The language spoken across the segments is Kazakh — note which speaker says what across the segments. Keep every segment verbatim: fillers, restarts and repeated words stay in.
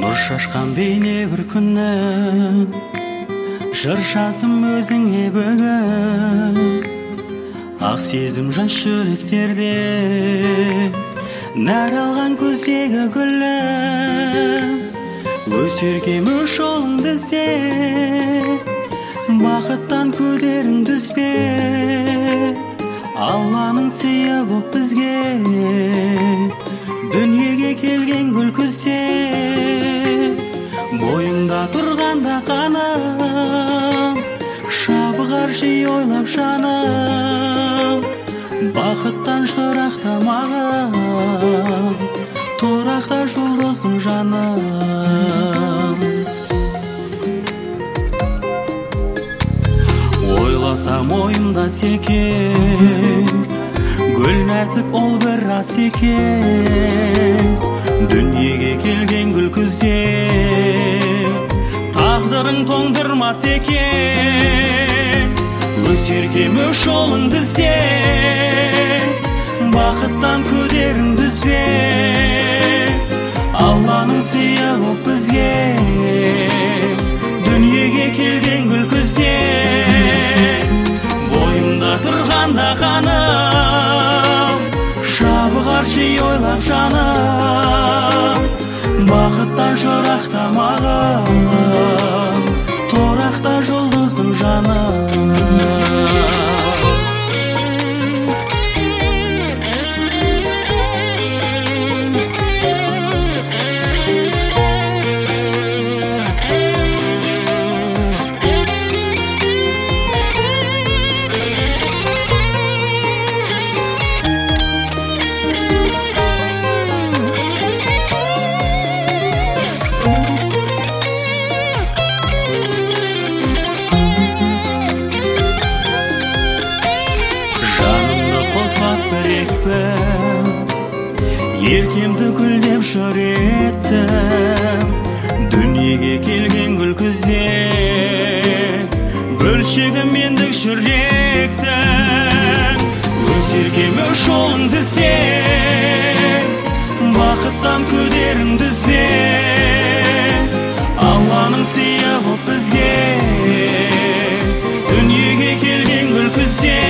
Speaker 1: Нұр шашқан бейне бір күні, жыр жазым өзіңе бүгін. Ақ сезім жас жүректерде, нәр алған көздегі гүлім. Өсеркем өш жолыңды іздеп, бақыттан көдерің дүзбе. Алланың сыйы боп бізге, дүниеге келген гүл күзде. Бойыңда тұрғанда қаным, шабығар жиі ойлап жаным. Бақыттан жырақтамағым, тұрақта жұлдыздың жаным. Ойласам ойымда секен, гүл нәзік ол бір рас екен. Дүниеге келген гүл күзде, тағдырың тоңдырмас екен. Өсеркем өш жолыңды іздеп, бақыттан көдерің дүзбе. Алланың сыйы боп бізге, дүниеге келген гүл күзде. Бойымда тұрғанда қаным, шабығар жиі ойлап жаным. Бақыттан жырақтамағым, тұрақта жұлдыздың жаным. Еркемді гүлдеп жыр еттім, дүниеге келген гүл күзде. Бөлшегім мендік жүректің, өсеркем өш жолыңды іздеп, бақыттан көдерің дүзбе. Алланың сыйы боп бізге, дүниеге келген гүл күзде.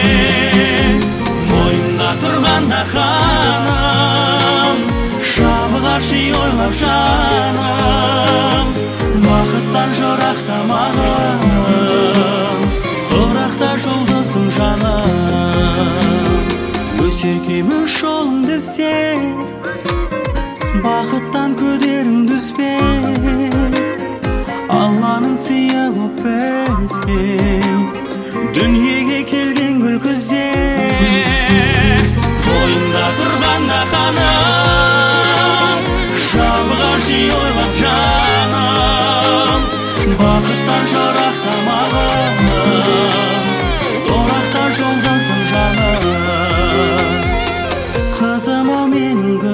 Speaker 1: Бойымда тұрғанда қаным, шабығар жиі ойлап жаным. Бақыттан жырақтамағым, тұрақта жұлдыздың жаным. Өсеркем өш жолыңды іздеп, бақыттан көдерің дүзбе. Алланың сыйы боп бізге, дүниеге келген гүл күзде. Бойымда тұрғанда қаным, шабығар жиі ойлап жаным. Бақыттан жырақтамағым, тұрақта жұлдыздың жаным. Қызым ол менің